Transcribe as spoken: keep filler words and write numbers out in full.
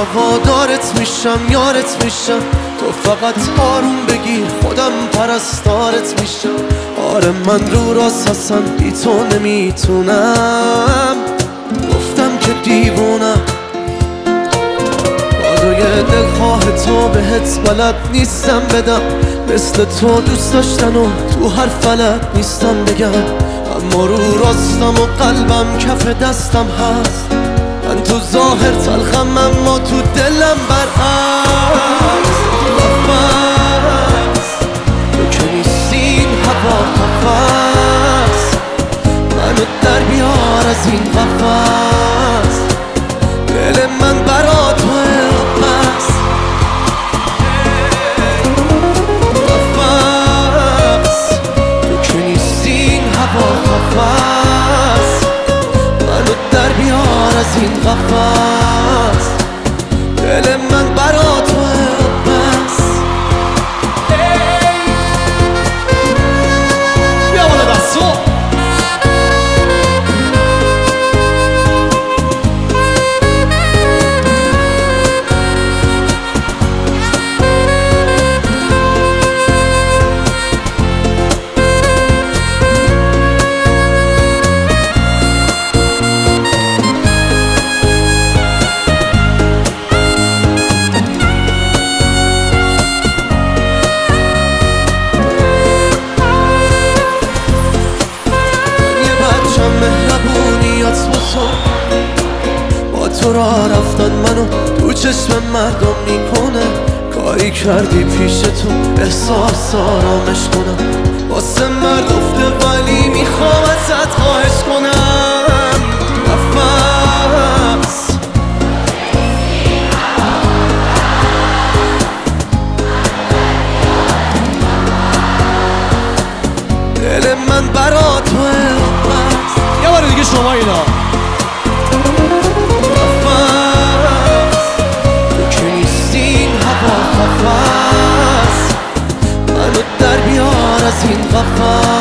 هوادارت میشم، یارت میشم، تو فقط آروم بگیر خودم پرستارت میشم. آره من رو راست اصلا بی تو نمیتونم، گفتم که دیوونم. بازوی دلخواه تو بهت بلد نیستم بدم، مثل تو دوست داشتن و تو هر فلت نیستم بگم. اما رو راستم و قلبم کف دستم هست، من تو ظاهر تلخم اما تو دلم برعکس. نفس تو که نیستی این هوا نفس، منو در بیار از این قفس. دل من برا توه بس. نفس تو که نیستی این هوا نفس، منو در بیار از این قفس. دل من برا توه بس. بیا بالا دستو. مهربونیات با تو، با تو را رفتن منو تو چشم مردم میکنه. کاری کردی پیش تو احساس آرامش کنم، واسه مرد افته ولی میخوام ازت خواهش کنم. نفس دل من برا توه بس. یه بار دیگه شما اینا. نفس تو که نیستی این هوا نفس، منو در بیار از این قفس.